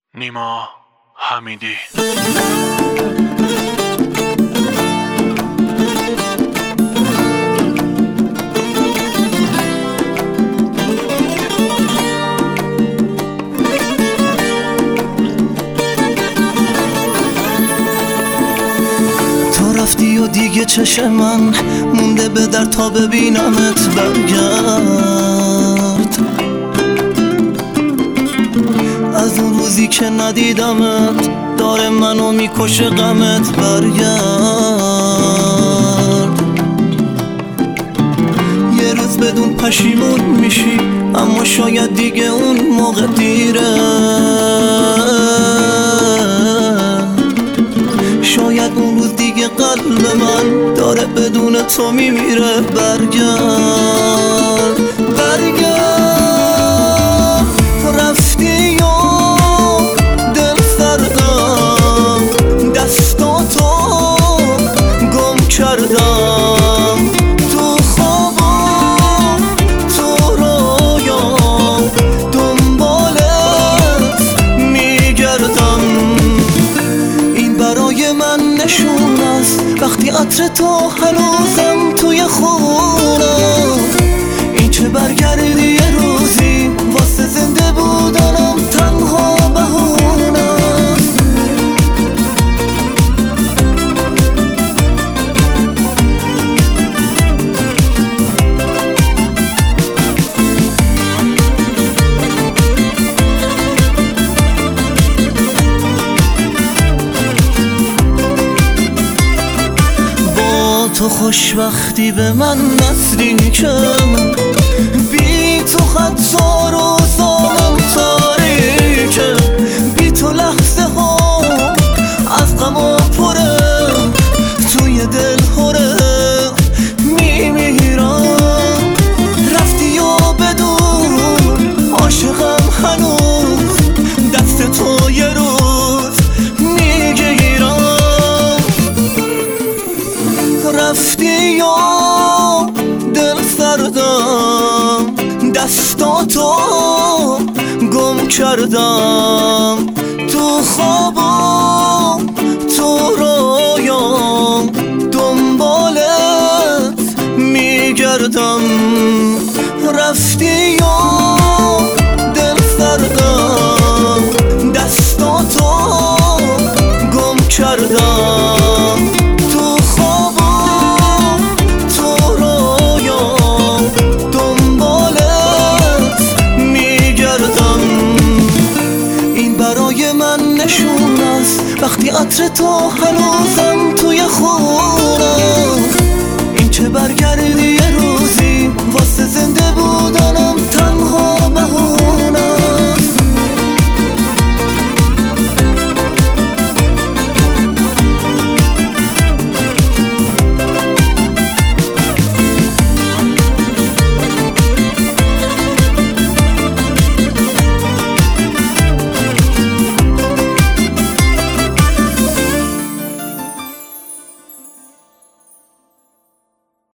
نیما حمیدی. تو رفتی و دیگه چشم من مونده به در تا ببینمت. برگرد از اون روزی که ندیدمت داره منو میکشه غمت. برگرد یه روز بدون پشیمون میشی، اما شاید دیگه اون موقع دیره. شاید اون روز دیگه قلب من داره بدون تو میمیره. برگرد رفتی و دل سردم، دستاتو گم کردم تو خوابم، تو رویام دنبالت میگردم. این برای من نشون است وقتی عطر تو هنوزم توی خونم. این چه برگردی یه روزی واسه زنده بودنم تنها بهونم. با تو خوشبختی به من نزدیکم، بی تو حتی روزام تاریکه. بی تو لحظه ها از غم و پره، توی دل هره میمیرم. رفتی و بدون عاشقم هنوز دست تو یه روز میگیرم. رفتی و دل سردم، دستاتو گم کردم تو خوابم، تو رویام دنبالت میگردم. رفتی و دل سردم، دستاتو گم کردم تو خوابم، تو رویام دنبالت میگردم. این برای من نشون است وقتی عطر تو هنوزم توی خونم. این چه برگردی